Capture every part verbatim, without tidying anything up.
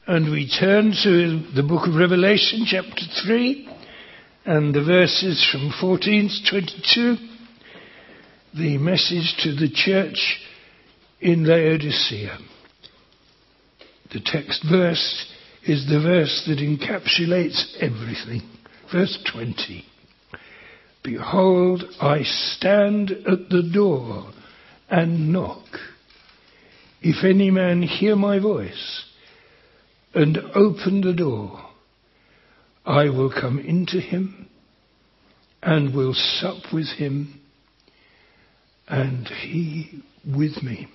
And we turn to the book of Revelation, chapter three, and the verses from fourteen to twenty-two, the message to the church in Laodicea. The text verse is the verse that encapsulates everything. Verse twenty. Behold, I stand at the door and knock. If any man hear my voice and open the door, I will come into him and will sup with him and he with me.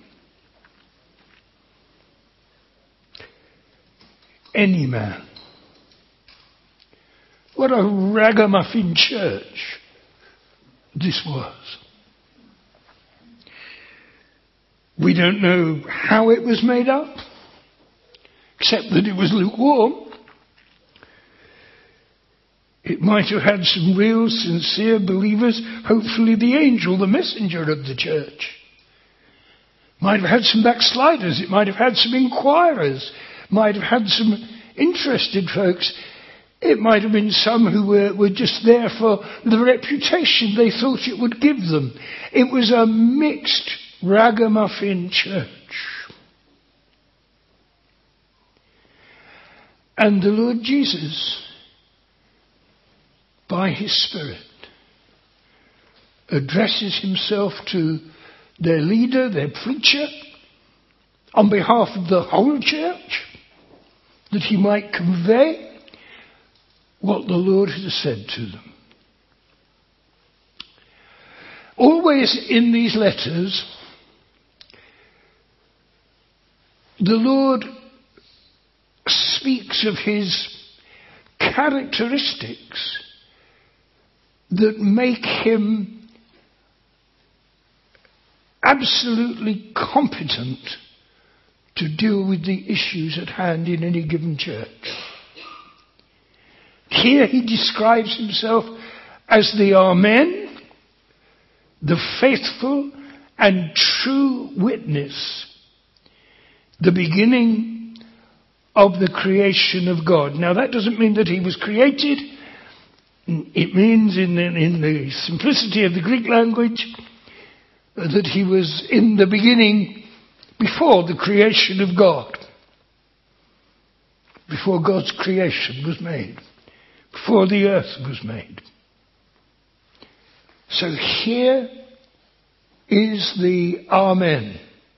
Any man. What a ragamuffin church this was. We don't know how it was made up, except that it was lukewarm. It might have had some real, sincere believers, hopefully the angel, the messenger of the church. Might have had some backsliders, it might have had some inquirers, might have had some interested folks. It might have been some who were, were just there for the reputation they thought it would give them. It was a mixed ragamuffin church. And the Lord Jesus, by his Spirit, addresses himself to their leader, their preacher, on behalf of the whole church, that he might convey what the Lord has said to them. Always in these letters, the Lord speaks of his characteristics that make him absolutely competent to deal with the issues at hand in any given church. Here he describes himself as the Amen, the faithful and true witness, the beginning of the creation of God. Now that doesn't mean that he was created. It means in the, in the simplicity of the Greek language that he was in the beginning before the creation of God. Before God's creation was made. Before the earth was made. So here is the Amen.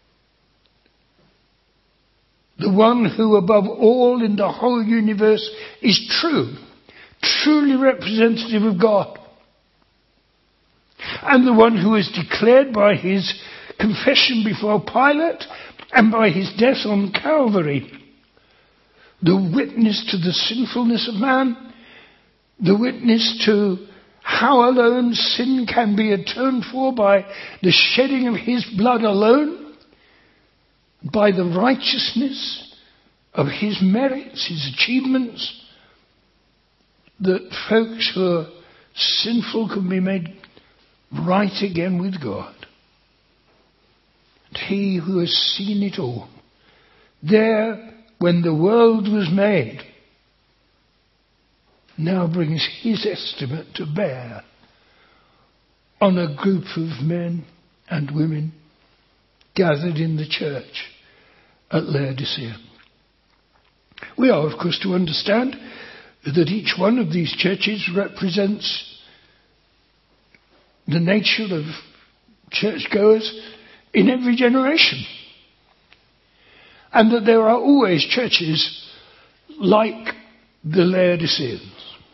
The one who above all in the whole universe is true. Truly representative of God. And the one who is declared by his confession before Pilate and by his death on Calvary. The witness to the sinfulness of man. The witness to how alone sin can be atoned for by the shedding of his blood alone, by the righteousness of his merits, his achievements, that folks who are sinful can be made right again with God. And he who has seen it all, there when the world was made, now brings his estimate to bear on a group of men and women gathered in the church at Laodicea. We are, of course, to understand that each one of these churches represents the nature of churchgoers in every generation. And that there are always churches like the Laodiceans.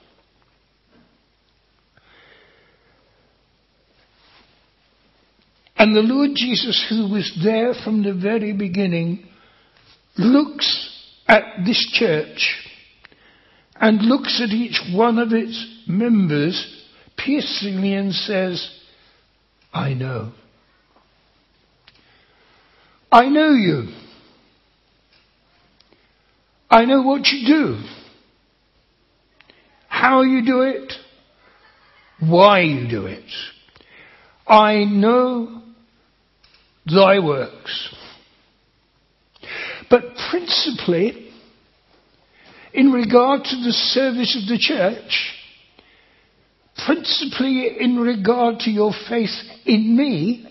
And the Lord Jesus, who was there from the very beginning, looks at this church and looks at each one of its members piercingly and says, I know. I know you. I know what you do. How you do it. Why you do it. I know thy works. But principally, in regard to the service of the church, principally in regard to your faith in me,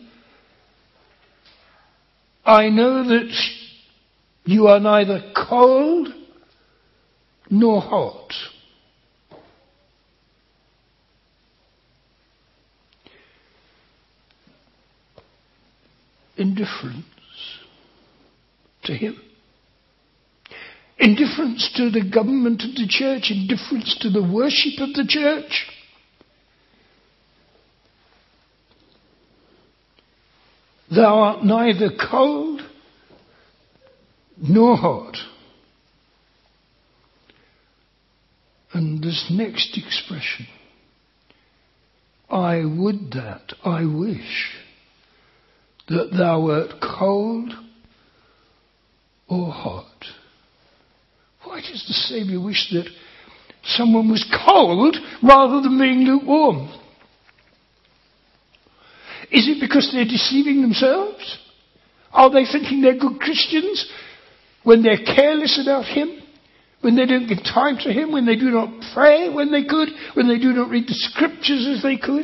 I know that you are neither cold nor hot. Indifference to him. Indifference to the government of the church. Indifference to the worship of the church. Thou art neither cold nor hot. And this next expression, I would that, I wish, that thou wert cold or hot. Why does the Saviour wish that someone was cold rather than being lukewarm? Is it because they're deceiving themselves? Are they thinking they're good Christians when they're careless about him? When they don't give time to him? When they do not pray when they could? When they do not read the scriptures as they could?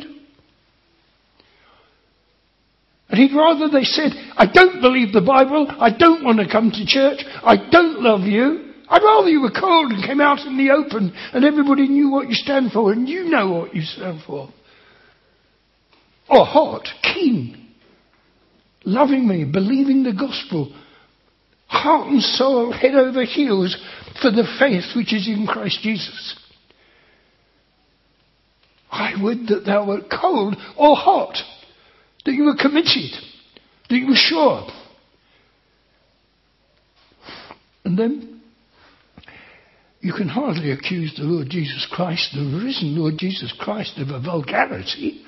And he'd rather they said, I don't believe the Bible, I don't want to come to church, I don't love you. I'd rather you were cold and came out in the open and everybody knew what you stand for and you know what you stand for. Or hot, keen, loving me, believing the gospel, heart and soul, head over heels for the faith which is in Christ Jesus. I would that thou wert cold or hot, that you were committed, that you were sure. And then you can hardly accuse the Lord Jesus Christ, the risen Lord Jesus Christ, of a vulgarity.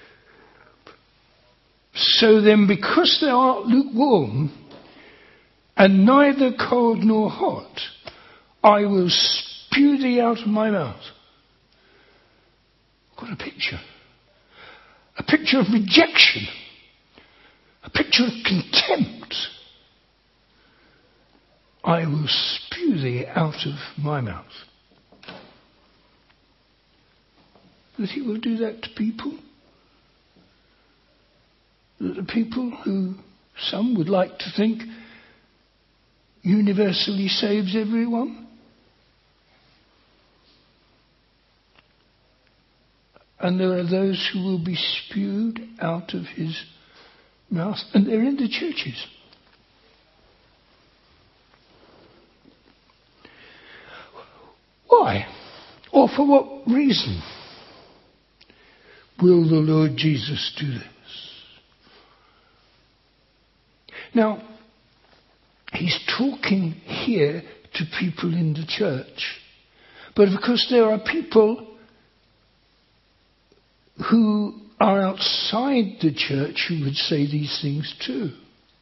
So then, because thou art lukewarm, and neither cold nor hot, I will spew thee out of my mouth. What a picture. A picture of rejection. A picture of contempt. I will spew thee out of my mouth. That he will do that to people? That the people who some would like to think universally saves everyone? And there are those who will be spewed out of his mouth, and they're in the churches. Why? Or for what reason will the Lord Jesus do this? Now, he's talking here to people in the church. But of course there are people who are outside the church who would say these things too.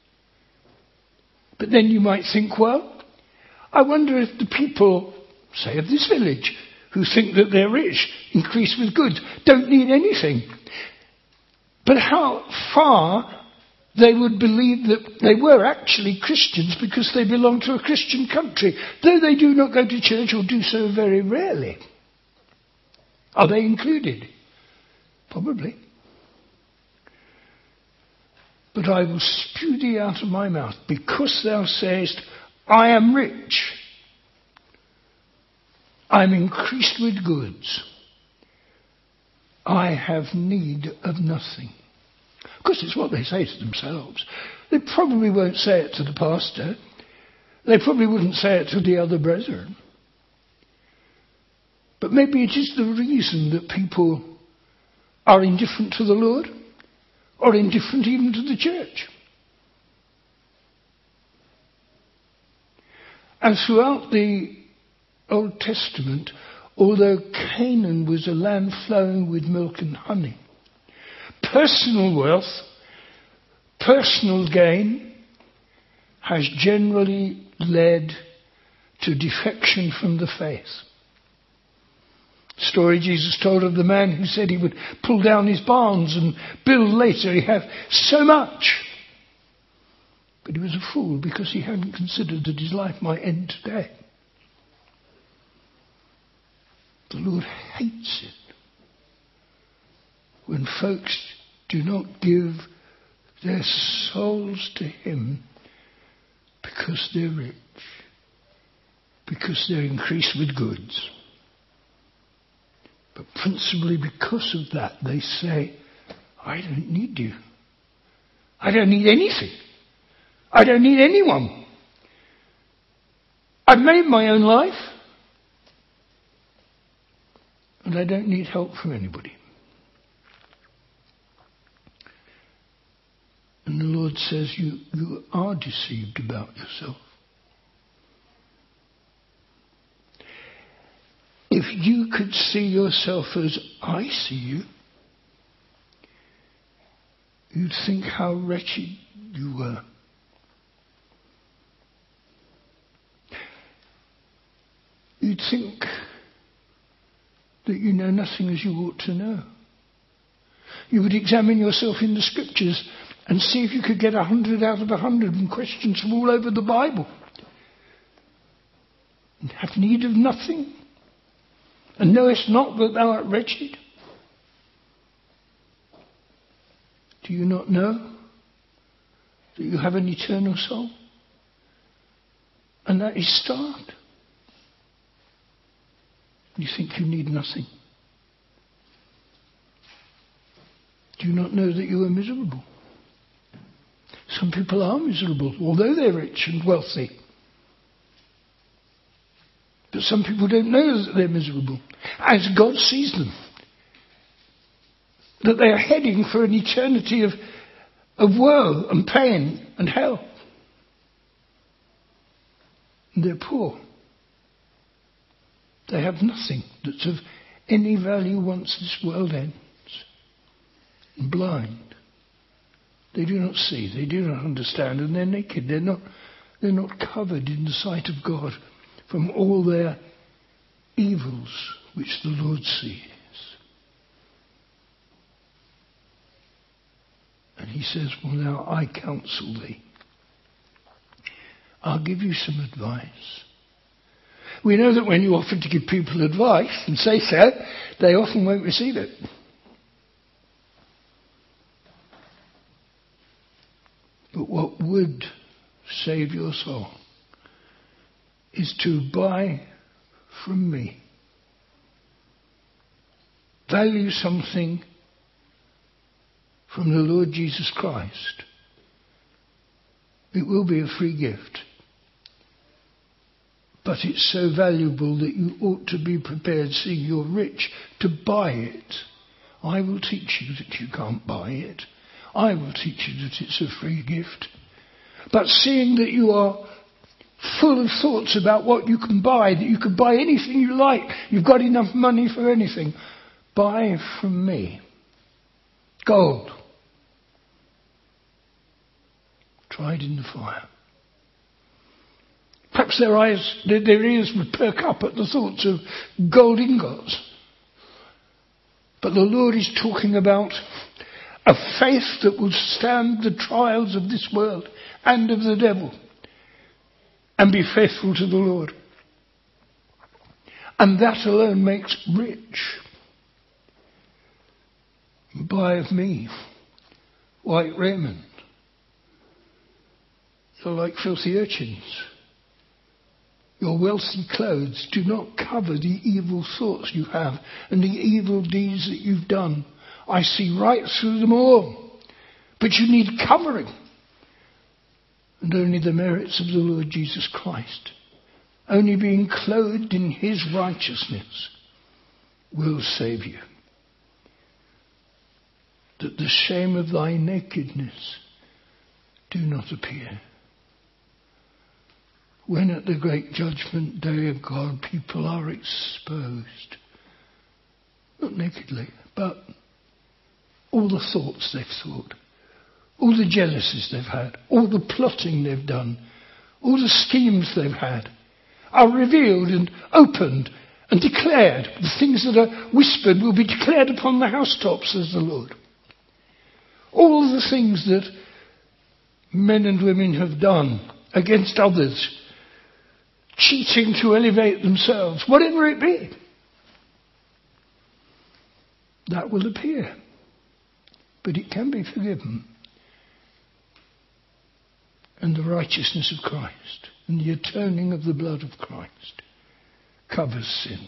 But then you might think, well, I wonder if the people, say of this village, who think that they're rich, increased with goods, don't need anything. But how far they would believe that they were actually Christians because they belong to a Christian country, though they do not go to church or do so very rarely. Are they included? Probably. But I will spew thee out of my mouth, because thou sayest, I am rich. I am increased with goods. I have need of nothing. Of course, it's what they say to themselves. They probably won't say it to the pastor. They probably wouldn't say it to the other brethren. But maybe it is the reason that people are indifferent to the Lord, or indifferent even to the church. And throughout the Old Testament, although Canaan was a land flowing with milk and honey, personal wealth, personal gain has generally led to defection from the faith. Story Jesus told of the man who said he would pull down his barns and build later. He had so much. But he was a fool because he hadn't considered that his life might end today. The Lord hates it when folks do not give their souls to Him because they're rich, because they're increased with goods. But principally because of that, they say, I don't need you. I don't need anything. I don't need anyone. I've made my own life. And I don't need help from anybody. And the Lord says, you, you are deceived about yourself. If you could see yourself as I see you, you'd think how wretched you were. You'd think that you know nothing as you ought to know. You would examine yourself in the scriptures and see if you could get a hundred out of a hundred in questions from all over the Bible. And have need of nothing. And knowest not that thou art wretched? Do you not know that you have an eternal soul? And that is starved. You think you need nothing. Do you not know that you are miserable? Some people are miserable, although they're rich and wealthy. But some people don't know that they're miserable, as God sees them. That they are heading for an eternity of, of woe and pain and hell. And they're poor. They have nothing that's of any value once this world ends. And blind. They do not see, they do not understand, and they're naked. They're not, they're not covered in the sight of God from all their evils which the Lord sees. And He says, well, now I counsel thee. I'll give you some advice. We know that when you offer to give people advice and say so, they often won't receive it. But what would save your soul is to buy from me. Value something from the Lord Jesus Christ. It will be a free gift. But it's so valuable that you ought to be prepared, seeing you're rich, to buy it. I will teach you that you can't buy it. I will teach you that it's a free gift. But seeing that you are full of thoughts about what you can buy, that you can buy anything you like, you've got enough money for anything, buy from me. Gold. Tried in the fire. Perhaps their eyes, their, their ears would perk up at the thoughts of gold ingots. But the Lord is talking about a faith that will stand the trials of this world and of the devil and be faithful to the Lord. And that alone makes rich. Buy of me white raiment. You're like filthy urchins. Your wealthy clothes do not cover the evil thoughts you have and the evil deeds that you've done. I see right through them all. But you need covering. And only the merits of the Lord Jesus Christ, only being clothed in His righteousness, will save you. That the shame of thy nakedness do not appear. When at the great judgment day of God people are exposed, not nakedly, but all the thoughts they've thought, all the jealousies they've had, all the plotting they've done, all the schemes they've had, are revealed and opened and declared. The things that are whispered will be declared upon the housetops, says the Lord. All the things that men and women have done against others, cheating to elevate themselves, whatever it be, that will appear. But it can be forgiven. And the righteousness of Christ and the atoning of the blood of Christ covers sin.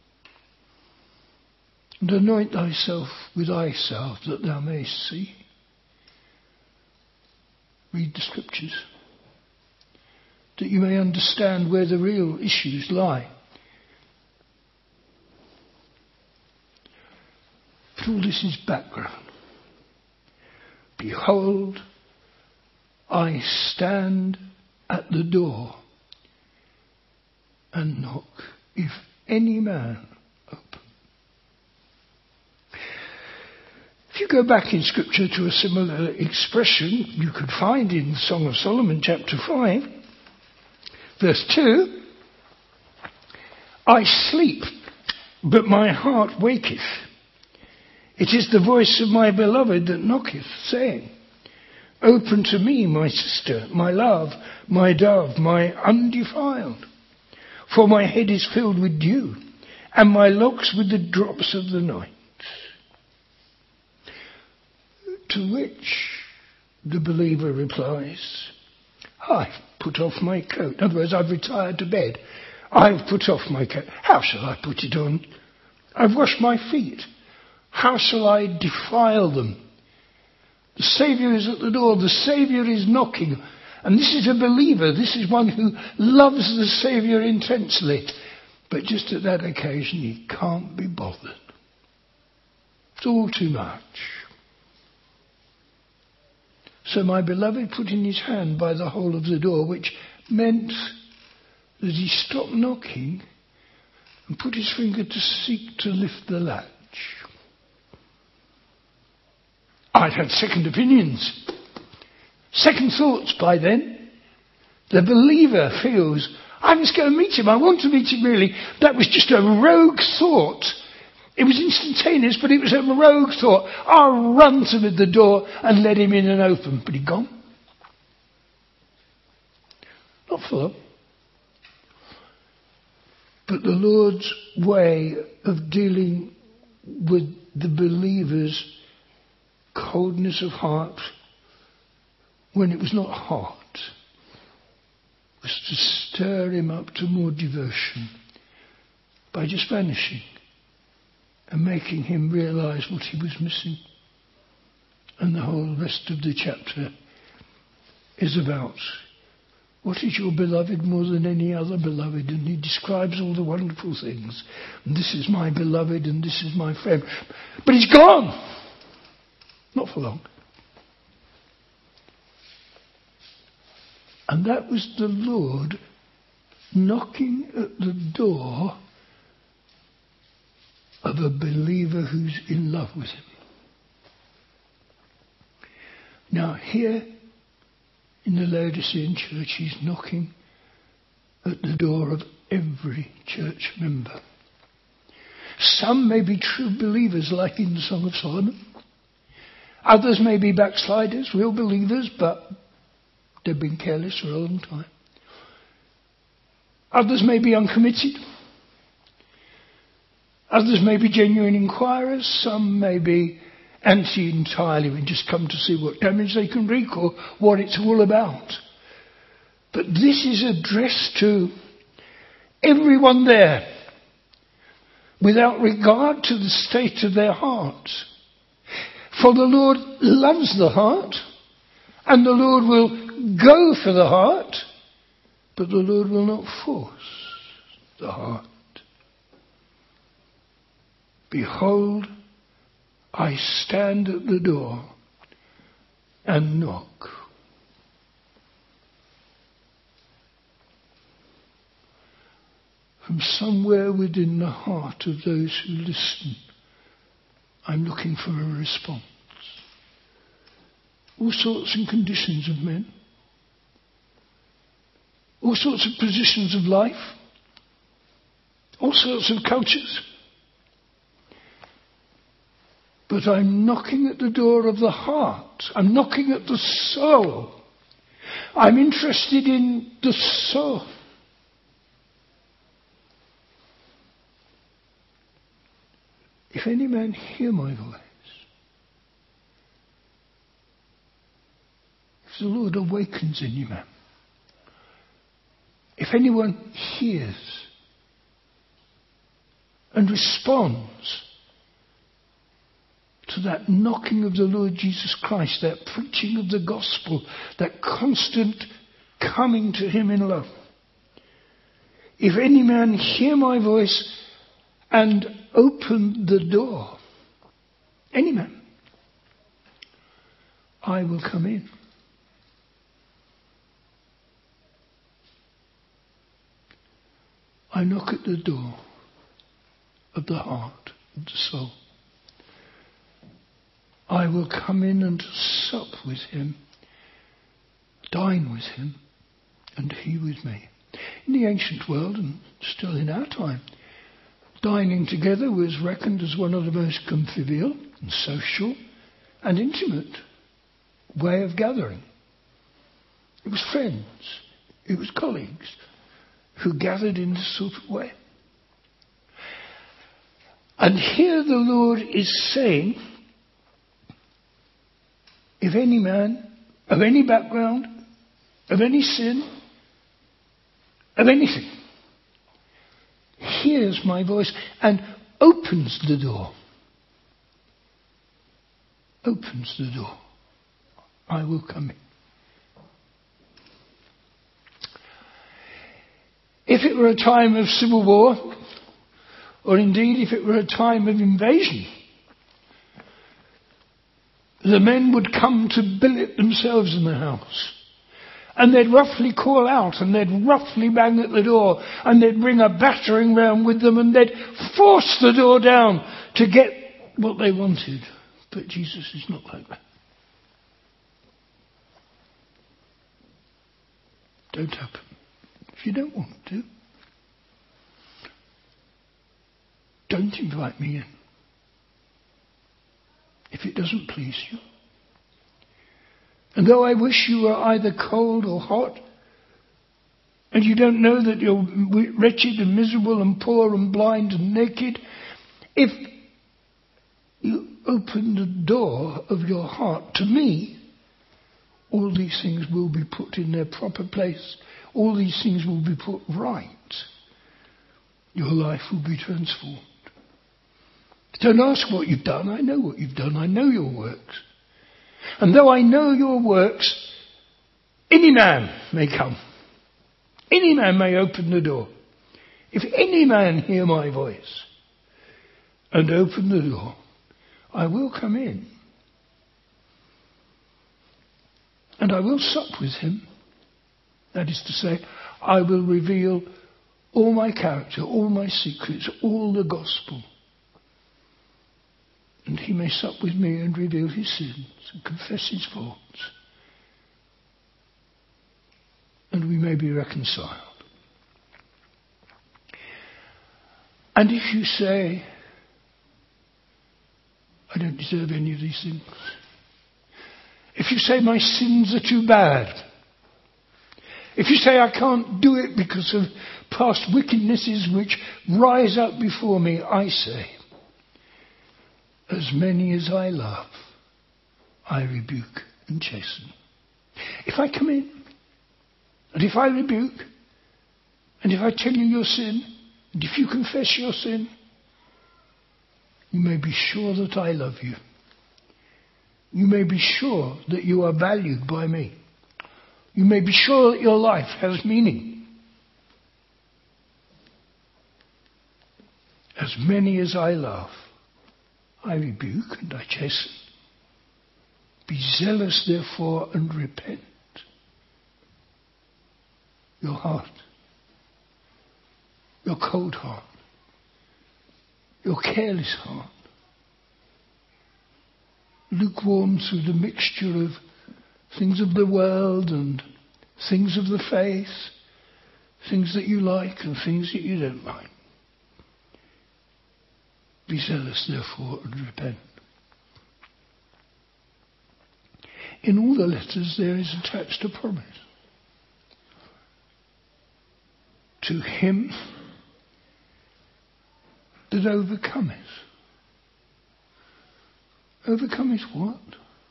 And anoint thyself with eye salve that thou mayst see. Read the scriptures, that you may understand where the real issues lie. But all this is background. Behold, I stand at the door and knock. If any man open. If you go back in Scripture to a similar expression, you could find in the Song of Solomon, chapter five, verse two, I sleep, but my heart waketh. It is the voice of my beloved that knocketh, saying, open to me, my sister, my love, my dove, my undefiled. For my head is filled with dew, and my locks with the drops of the night. To which the believer replies, I've put off my coat. In other words, I've retired to bed. I've put off my coat. How shall I put it on? I've washed my feet. How shall I defile them? The Saviour is at the door. The Saviour is knocking. And this is a believer. This is one who loves the Saviour intensely. But just at that occasion, he can't be bothered. It's all too much. So my beloved put in his hand by the hole of the door, which meant that he stopped knocking and put his finger to seek to lift the latch. I'd had second opinions, second thoughts by then. The believer feels, I must go and meet him. I want to meet him really. That was just a rogue thought. It was instantaneous, but it was a rogue thought. I'll run to the door and let him in and open. But he'd gone. Not for long. But the Lord's way of dealing with the believer's coldness of heart, when it was not hot, was to stir him up to more devotion by just vanishing and making him realize what he was missing. And the whole rest of the chapter is about what is your beloved more than any other beloved, and he describes all the wonderful things. And this is my beloved and this is my friend. But he's gone. Not for long. And that was the Lord knocking at the door of a believer who's in love with him. Now here in the Laodicean church, he's knocking at the door of every church member. Some may be true believers, like in the Song of Solomon. Others may be backsliders, real believers, but they've been careless for a long time. Others may be uncommitted. Others may be genuine inquirers. Some may be anti entirely and just come to see what damage they can wreak or what it's all about. But this is addressed to everyone there, without regard to the state of their hearts. For the Lord loves the heart, and the Lord will go for the heart, but the Lord will not force the heart. Behold, I stand at the door and knock. From somewhere within the heart of those who listen, I'm looking for a response. All sorts and conditions of men. All sorts of positions of life. All sorts of cultures. But I'm knocking at the door of the heart. I'm knocking at the soul. I'm interested in the soul. If any man hear my voice, if the Lord awakens any man, if anyone hears and responds to that knocking of the Lord Jesus Christ, that preaching of the gospel, that constant coming to him in love. If any man hear my voice and open the door, any man, I will come in. I knock at the door of the heart, of the soul. I will come in and sup with him, dine with him, and he with me. In the ancient world, and still in our time, dining together was reckoned as one of the most convivial and social and intimate way of gathering. It was friends, it was colleagues who gathered in this sort of way. And here the Lord is saying, if any man of any background, of any sin, of anything, hears my voice and opens the door, opens the door, I will come in. If it were a time of civil war, or indeed if it were a time of invasion, the men would come to billet themselves in the house. And they'd roughly call out, and they'd roughly bang at the door, and they'd bring a battering ram with them, and they'd force the door down to get what they wanted. But Jesus is not like that. Don't happen. If you don't want to, don't invite me in. If it doesn't please you. And though I wish you were either cold or hot, and you don't know that you're wretched and miserable and poor and blind and naked, if you open the door of your heart to me, all these things will be put in their proper place. All these things will be put right. Your life will be transformed. Don't ask what you've done. I know what you've done. I know your works. And though I know your works, any man may come. Any man may open the door. If any man hear my voice and open the door, I will come in. And I will sup with him. That is to say, I will reveal all my character, all my secrets, all the gospel. And he may sup with me and reveal his sins and confess his faults. And we may be reconciled. And if you say, I don't deserve any of these things. If you say my sins are too bad. If you say I can't do it because of past wickednesses which rise up before me, I say, as many as I love, I rebuke and chasten. If I come in, and if I rebuke, and if I tell you your sin, and if you confess your sin, you may be sure that I love you. You may be sure that you are valued by me. You may be sure that your life has meaning. As many as I love, I rebuke and I chasten. Be zealous, therefore, and repent. Your heart, your cold heart, your careless heart, lukewarm through the mixture of things of the world and things of the faith, things that you like and things that you don't like. Be zealous, therefore, and repent. In all the letters there is attached a promise. To him that overcometh. Overcometh what?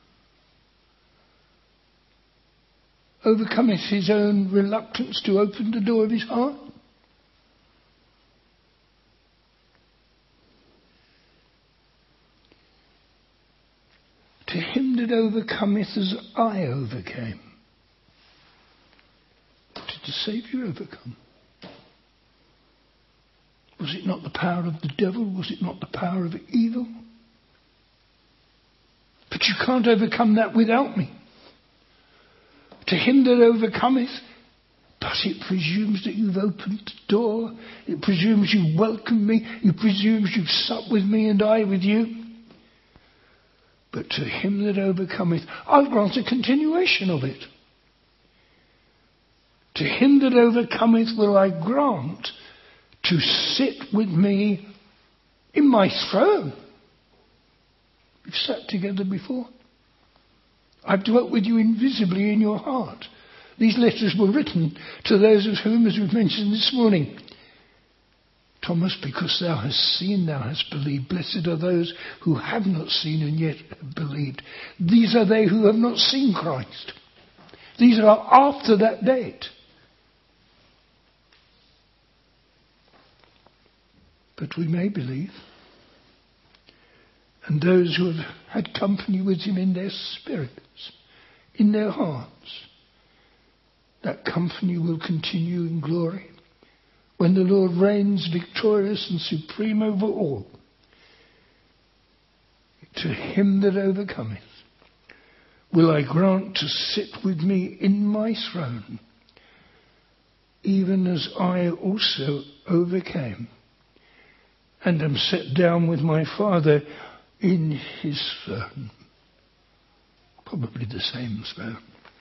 Overcometh his own reluctance to open the door of his heart? To him that overcometh as I overcame. Did the Saviour overcome? Was it not the power of the devil? Was it not the power of evil? But you can't overcome that without me. To him that overcometh, but it presumes that you've opened the door. It presumes you welcome me. It presumes you've supped with me and I with you. But to him that overcometh, I'll grant a continuation of it. To him that overcometh will I grant to sit with me in my throne. We've sat together before. I've dwelt with you invisibly in your heart. These letters were written to those of whom, as we've mentioned this morning, Thomas, because thou hast seen, thou hast believed. Blessed are those who have not seen and yet have believed. These are they who have not seen Christ. These are after that date. But we may believe. And those who have had company with him in their spirits, in their hearts, that company will continue in glory when the Lord reigns victorious and supreme over all. To him that overcometh will I grant to sit with me in my throne, even as I also overcame, and am set down with my Father in his throne. Probably the same throne.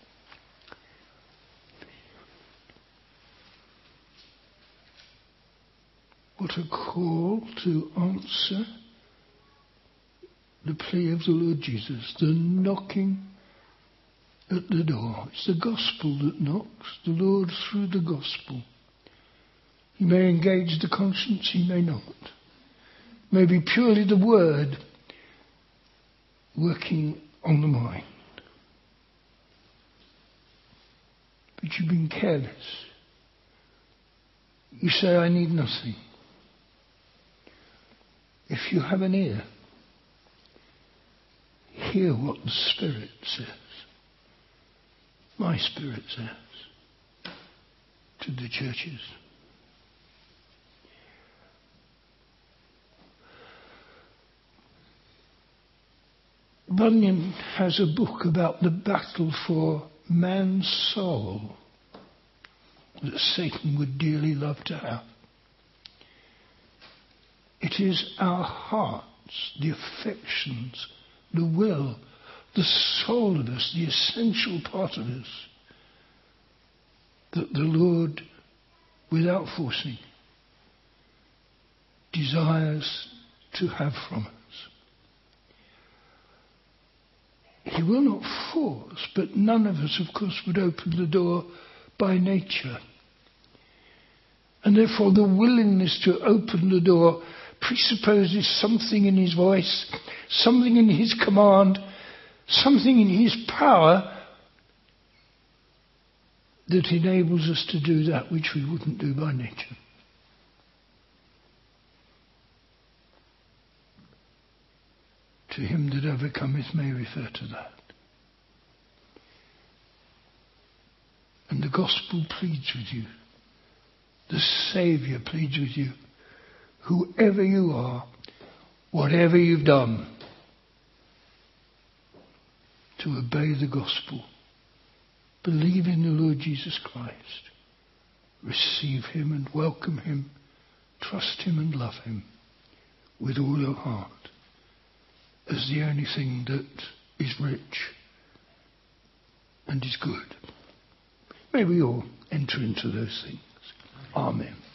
What a call to answer the plea of the Lord Jesus, the knocking at the door. It's the gospel that knocks, the Lord through the gospel. He may engage the conscience, he may not. It may be purely the word working on the mind. But you've been careless. You say, I need nothing. If you have an ear, hear what the Spirit says. My Spirit says to the churches. Bunyan has a book about the battle for man's soul that Satan would dearly love to have. It is our hearts, the affections, the will, the soul of us, the essential part of us, that the Lord, without forcing, desires to have from us. He will not force, but none of us, of course, would open the door by nature. And therefore the willingness to open the door presupposes something in his voice, something in his command, something in his power that enables us to do that which we wouldn't do by nature. To him that overcometh may refer to that. And the gospel pleads with you. The Saviour pleads with you. Whoever you are, whatever you've done, to obey the gospel. Believe in the Lord Jesus Christ. Receive him and welcome him. Trust him and love him with all your heart as the only thing that is rich and is good. May we all enter into those things. Amen.